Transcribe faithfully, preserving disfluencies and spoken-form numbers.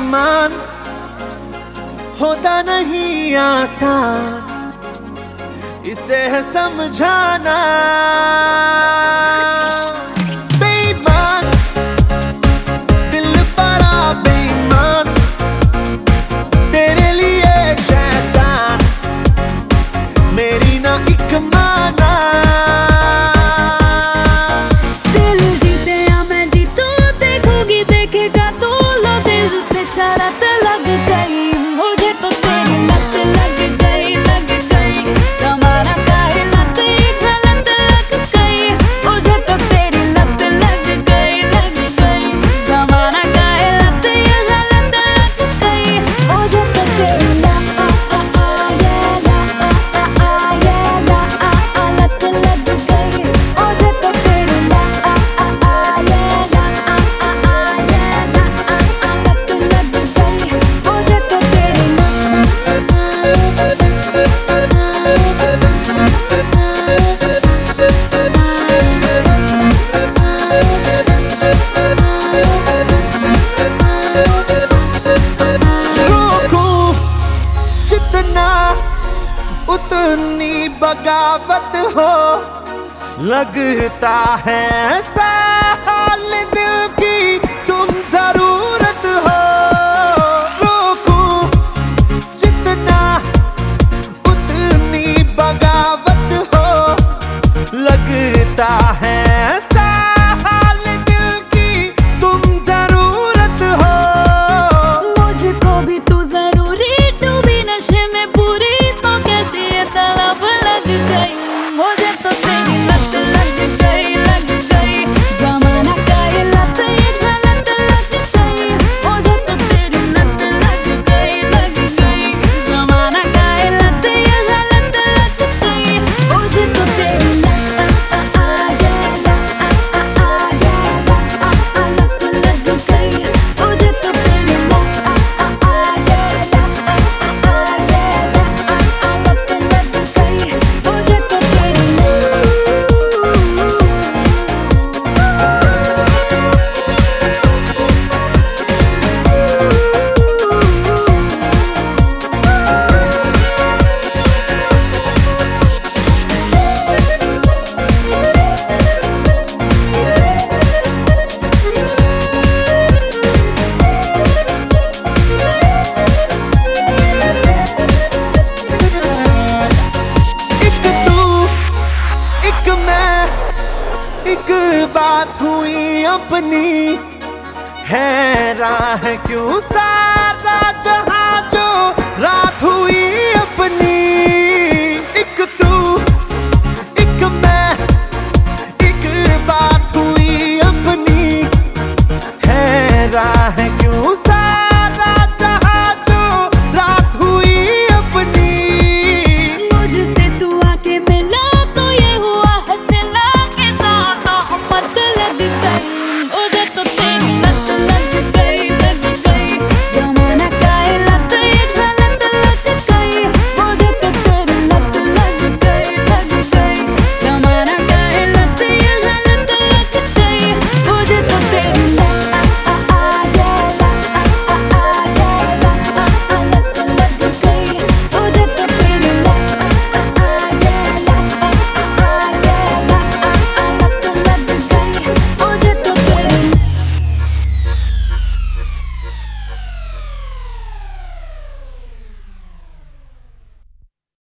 बेईमान होता नहीं आसान, इसे है समझाना। बेईमान दिल बड़ा बेईमान, तेरे लिए शैतान मेरी ना एक माना। दिल जीते या मैं जीतूं, देखोगी देखेगा तू, लो दिल से शरारत लग गई मुझे तो तेरी लत लग गई लग गई। जमाना काहे लत गलत लग गई मुझे तो तेरी लत लग गई लग गई। जमाना काहे लत गलत लग गई मुझे तो तेरी लत लत लग गई मुझे तो तेरी उतनी बगावत हो, लगता है ऐसा हाल दिल की तुम जरूरत हो। रोकूं जितना उतनी बगावत हो, लगता है ऐसा हाल दिल की तुम जरूरत हो। मुझको भी तू जरूरी, डूबी नशे में पूरी तो कैसी ये तलब लग गई मुझे तो तेरी लत लग गई लग गई। जमाना काहे लत गलत लग गई मुझे तो तेरी लत लग गई लग गई। जमाना काहे लत गलत लग गई मुझे तो तेरी लत लत लग गई मुझे तो तेरी एक बात हुई अपनी, हैरान है क्यों सारा जहां जो रात हुई अपनी। एक तू एक मैं, एक बात हुई अपनी, हैरान है